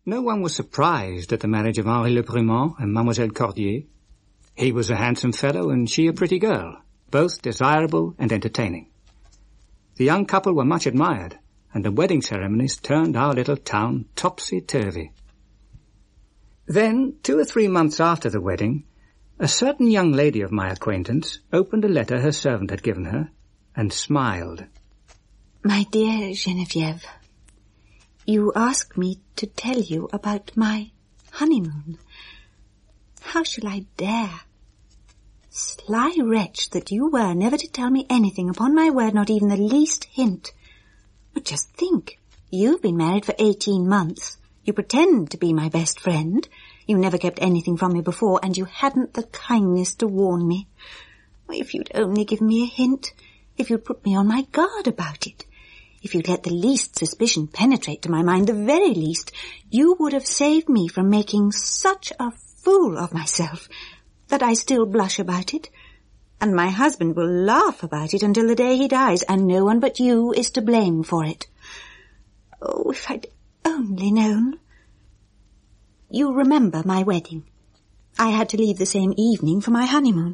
No one was surprised at the marriage of Henri Le Brumont and Mademoiselle Cordier. He was a handsome fellow and she a pretty girl, both desirable and entertaining. The young couple were much admired, and the wedding ceremonies turned our little town topsy-turvy. Then, 2 or 3 months after the wedding, a certain young lady of my acquaintance opened a letter her servant had given her, and smiled. My dear Geneviève, you ask me to tell you about my honeymoon. How shall I dare? Sly wretch that you were, never to tell me anything, upon my word, not even the least hint. But just think, you've been married for 18 months. You pretend to be my best friend. You never kept anything from me before, and you hadn't the kindness to warn me. If you'd only given me a hint, if you'd put me on my guard about it, if you'd let the least suspicion penetrate to my mind, the very least, you would have saved me from making such a fool of myself that I still blush about it, and my husband will laugh about it until the day he dies, and no one but you is to blame for it. Oh, if I'd only known. You remember my wedding. I had to leave the same evening for my honeymoon.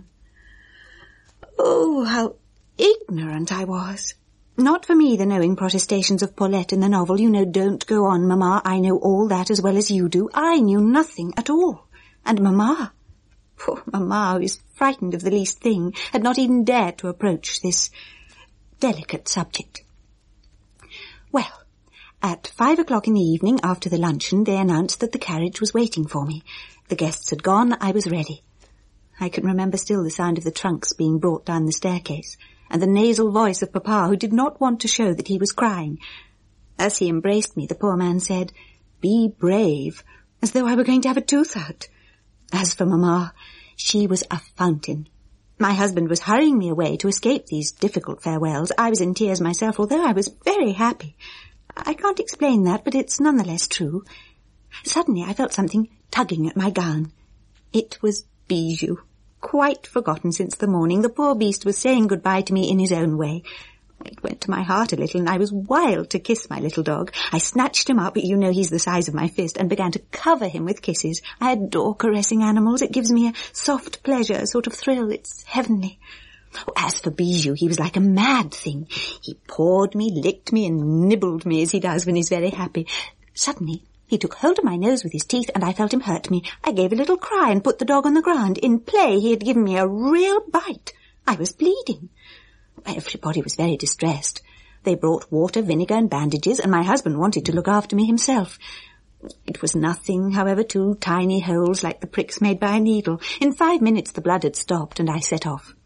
Oh, how ignorant I was. Not for me the knowing protestations of Paulette in the novel. You know, don't go on, Mamma. I know all that as well as you do. I knew nothing at all. And Mamma, poor Mamma, who is frightened of the least thing, had not even dared to approach this delicate subject. Well, at 5 o'clock in the evening, after the luncheon, they announced that the carriage was waiting for me. The guests had gone, I was ready. I can remember still the sound of the trunks being brought down the staircase, and the nasal voice of Papa, who did not want to show that he was crying. As he embraced me, the poor man said, "Be brave," as though I were going to have a tooth out. As for Mamma, she was a fountain. My husband was hurrying me away to escape these difficult farewells. I was in tears myself, although I was very happy. I can't explain that, but it's nonetheless true. Suddenly I felt something tugging at my gown. It was Bijou. Quite forgotten since the morning. The poor beast was saying goodbye to me in his own way. It went to my heart a little, and I was wild to kiss my little dog. I snatched him up, you know he's the size of my fist, and began to cover him with kisses. I adore caressing animals. It gives me a soft pleasure, a sort of thrill. It's heavenly. As for Bijou, he was like a mad thing. He pawed me, licked me, and nibbled me as he does when he's very happy. Suddenly, he took hold of my nose with his teeth, and I felt him hurt me. I gave a little cry and put the dog on the ground. In play, he had given me a real bite. I was bleeding. Everybody was very distressed. They brought water, vinegar, and bandages, and my husband wanted to look after me himself. It was nothing, however, 2 tiny holes like the pricks made by a needle. In 5 minutes the blood had stopped, and I set off.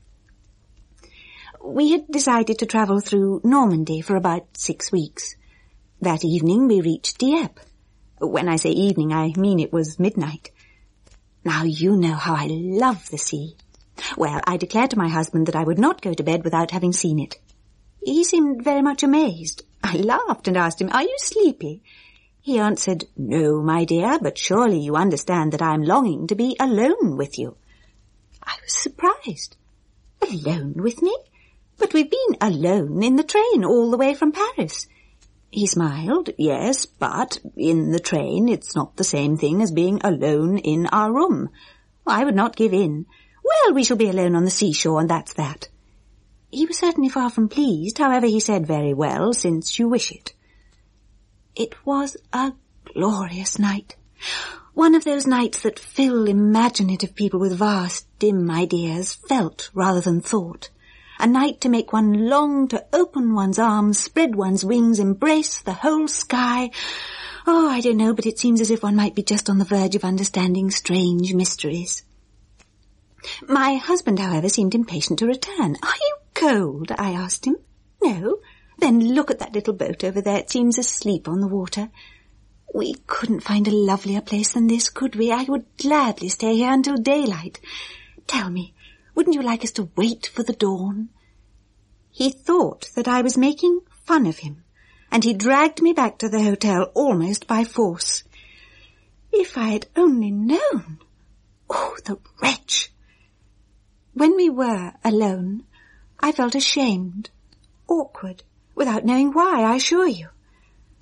We had decided to travel through Normandy for about 6 weeks. That evening we reached Dieppe. When I say evening, I mean it was midnight. Now you know how I love the sea. Well, I declared to my husband that I would not go to bed without having seen it. He seemed very much amazed. I laughed and asked him, "Are you sleepy?" He answered, "No, my dear, but surely you understand that I am longing to be alone with you." I was surprised. Alone with me? But we've been alone in the train all the way from Paris. He smiled. "Yes, but in the train it's not the same thing as being alone in our room." I would not give in. "Well, we shall be alone on the seashore, and that's that." He was certainly far from pleased. However, he said, "Very well, since you wish it." It was a glorious night. One of those nights that fill imaginative people with vast, dim ideas, felt rather than thought. A night to make one long to open one's arms, spread one's wings, embrace the whole sky. Oh, I don't know, but it seems as if one might be just on the verge of understanding strange mysteries. My husband, however, seemed impatient to return. "Are you cold?" I asked him. "No." "Then look at that little boat over there. It seems asleep on the water. We couldn't find a lovelier place than this, could we? I would gladly stay here until daylight. Tell me, wouldn't you like us to wait for the dawn?" He thought that I was making fun of him, and he dragged me back to the hotel almost by force. If I had only known. Oh, the wretch! When we were alone, I felt ashamed, awkward, without knowing why, I assure you.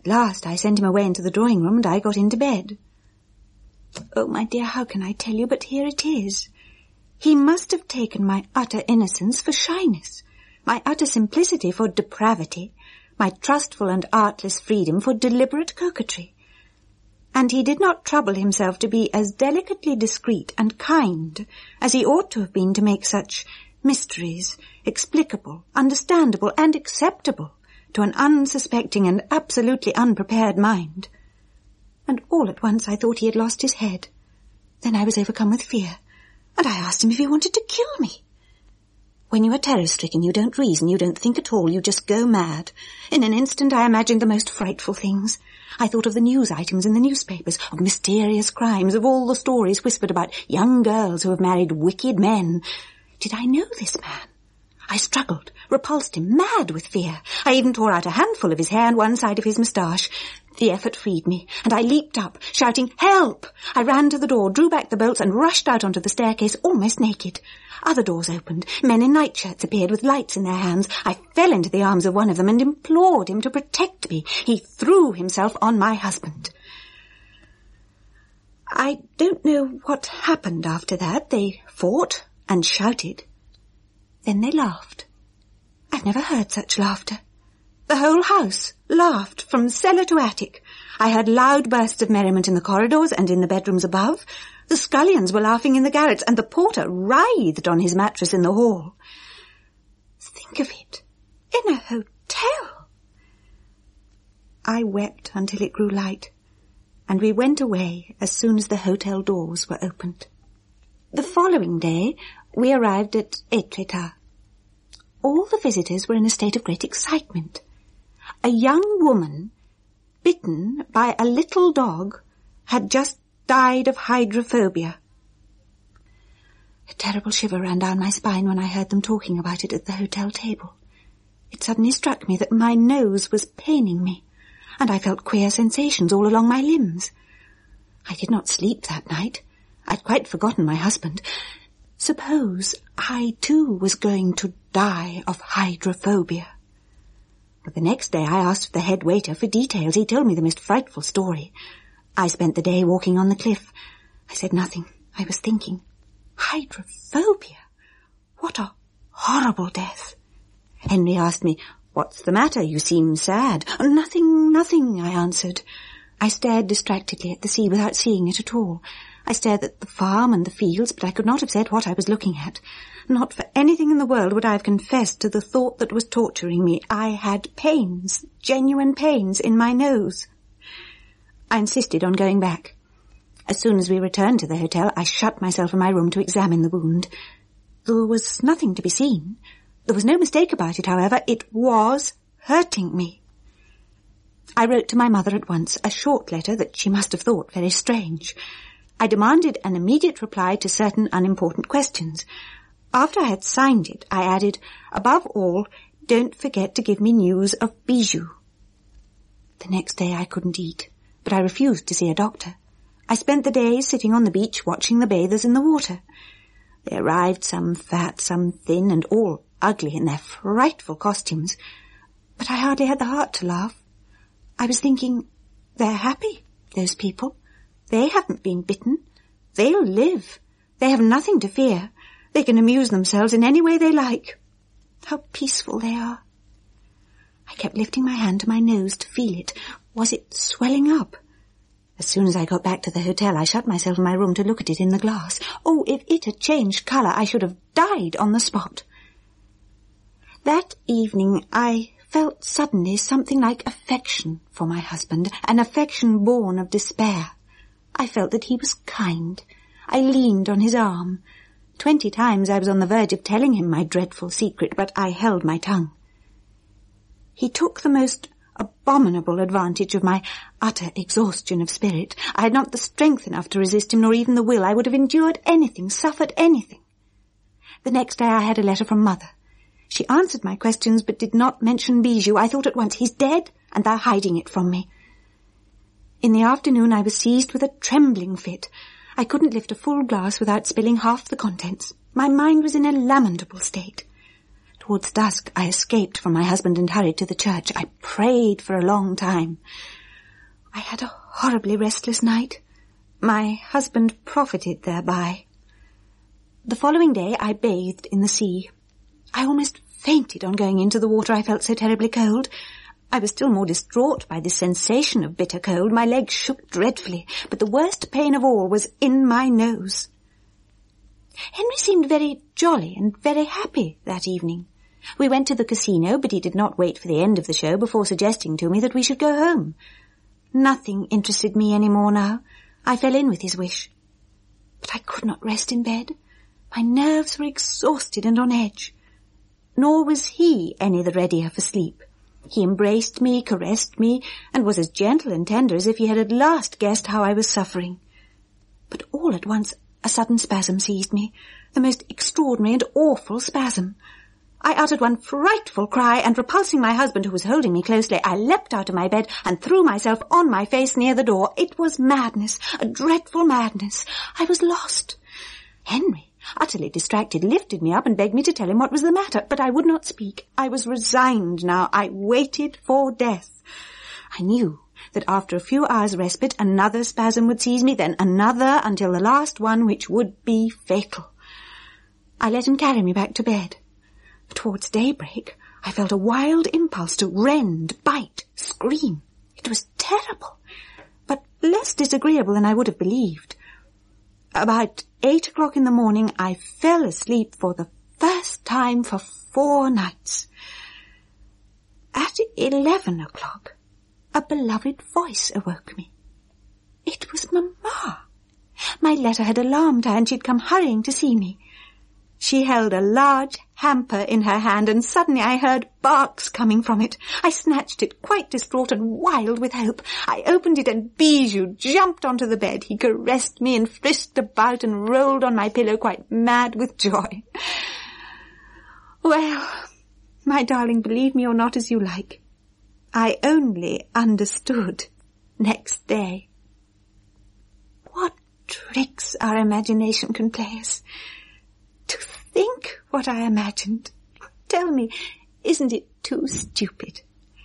At last I sent him away into the drawing-room and I got into bed. Oh, my dear, how can I tell you, but here it is. He must have taken my utter innocence for shyness, my utter simplicity for depravity, my trustful and artless freedom for deliberate coquetry. And he did not trouble himself to be as delicately discreet and kind as he ought to have been to make such mysteries explicable, understandable, and acceptable to an unsuspecting and absolutely unprepared mind. And all at once I thought he had lost his head. Then I was overcome with fear, and I asked him if he wanted to kill me. When you are terror-stricken, you don't reason, you don't think at all, you just go mad. In an instant I imagined the most frightful things. I thought of the news items in the newspapers, of mysterious crimes, of all the stories whispered about young girls who have married wicked men. Did I know this man? I struggled, repulsed him, mad with fear. I even tore out a handful of his hair and one side of his moustache. The effort freed me, and I leaped up, shouting, "Help!" I ran to the door, drew back the bolts, and rushed out onto the staircase, almost naked. Other doors opened. Men in nightshirts appeared with lights in their hands. I fell into the arms of one of them and implored him to protect me. He threw himself on my husband. I don't know what happened after that. They fought and shouted. Then they laughed. I've never heard such laughter. The whole house laughed from cellar to attic. I heard loud bursts of merriment in the corridors and in the bedrooms above. The scullions were laughing in the garrets, and the porter writhed on his mattress in the hall. Think of it, in a hotel. I wept until it grew light, and we went away as soon as the hotel doors were opened. The following day we arrived at Étretat. All the visitors were in a state of great excitement. A young woman, bitten by a little dog, had just died of hydrophobia. A terrible shiver ran down my spine when I heard them talking about it at the hotel table. It suddenly struck me that my nose was paining me, and I felt queer sensations all along my limbs. I did not sleep that night. I'd quite forgotten my husband. Suppose I, too, was going to die of hydrophobia. But the next day I asked the head waiter for details. He told me the most frightful story. I spent the day walking on the cliff. I said nothing. I was thinking. Hydrophobia? What a horrible death. Henry asked me, "What's the matter? You seem sad." Nothing, I answered. I stared distractedly at the sea without seeing it at all. I stared at the farm and the fields, but I could not have said what I was looking at. Not for anything in the world would I have confessed to the thought that was torturing me. I had pains, genuine pains, in my nose. I insisted on going back. As soon as we returned to the hotel, I shut myself in my room to examine the wound. There was nothing to be seen. There was no mistake about it, however. It was hurting me. I wrote to my mother at once, a short letter that she must have thought very strange. I demanded an immediate reply to certain unimportant questions. After I had signed it, I added, "Above all, don't forget to give me news of Bijou." The next day I couldn't eat, but I refused to see a doctor. I spent the day sitting on the beach watching the bathers in the water. They arrived, some fat, some thin, and all ugly in their frightful costumes. But I hardly had the heart to laugh. I was thinking, they're happy, those people. They haven't been bitten. They'll live. They have nothing to fear. They can amuse themselves in any way they like. How peaceful they are. I kept lifting my hand to my nose to feel it. Was it swelling up? As soon as I got back to the hotel, I shut myself in my room to look at it in the glass. Oh, if it had changed colour, I should have died on the spot. That evening I felt suddenly something like affection for my husband, an affection born of despair. I felt that he was kind. I leaned on his arm. 20 times I was on the verge of telling him my dreadful secret, but I held my tongue. He took the most abominable advantage of my utter exhaustion of spirit. I had not the strength enough to resist him, nor even the will. I would have endured anything, suffered anything. The next day I had a letter from Mother. She answered my questions, but did not mention Bijou. I thought at once, he's dead, and they're hiding it from me. In the afternoon I was seized with a trembling fit. I couldn't lift a full glass without spilling half the contents. My mind was in a lamentable state. Towards dusk I escaped from my husband and hurried to the church. I prayed for a long time. I had a horribly restless night. My husband profited thereby. The following day I bathed in the sea. I almost fainted on going into the water. I felt so terribly cold. I was still more distraught by this sensation of bitter cold. My legs shook dreadfully, but the worst pain of all was in my nose. Henry seemed very jolly and very happy that evening. We went to the casino, but he did not wait for the end of the show before suggesting to me that we should go home. Nothing interested me any more now. I fell in with his wish. But I could not rest in bed. My nerves were exhausted and on edge. Nor was he any the readier for sleep. He embraced me, caressed me, and was as gentle and tender as if he had at last guessed how I was suffering. But all at once a sudden spasm seized me, the most extraordinary and awful spasm. I uttered one frightful cry, and repulsing my husband, who was holding me closely, I leapt out of my bed and threw myself on my face near the door. It was madness, a dreadful madness. I was lost. Henry, utterly distracted, lifted me up and begged me to tell him what was the matter, but I would not speak. I was resigned now. I waited for death. I knew that after a few hours' respite another spasm would seize me, then another, until the last one, which would be fatal. I let him carry me back to bed. Towards daybreak, I felt a wild impulse to rend, bite, scream. It was terrible, but less disagreeable than I would have believed. About 8 o'clock in the morning, I fell asleep for the first time for 4 nights. At 11 o'clock, a beloved voice awoke me. It was Mamma. My letter had alarmed her, and she'd come hurrying to see me. She held a large hamper in her hand, and suddenly I heard barks coming from it. I snatched it, quite distraught and wild with hope. I opened it, and Bijou jumped onto the bed. He caressed me and frisked about and rolled on my pillow, quite mad with joy. Well, my darling, believe me or not as you like, I only understood next day. What tricks our imagination can play us! To think what I imagined. Tell me, isn't it too stupid?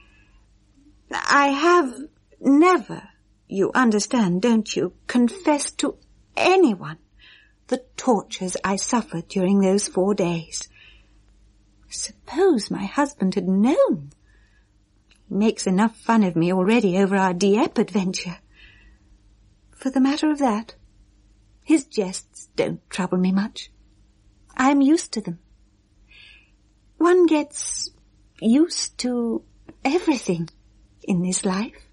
I have never, you understand, don't you, confessed to anyone the tortures I suffered during those 4 days. Suppose my husband had known. He makes enough fun of me already over our Dieppe adventure. For the matter of that, his jests don't trouble me much. I'm used to them. One gets used to everything in this life.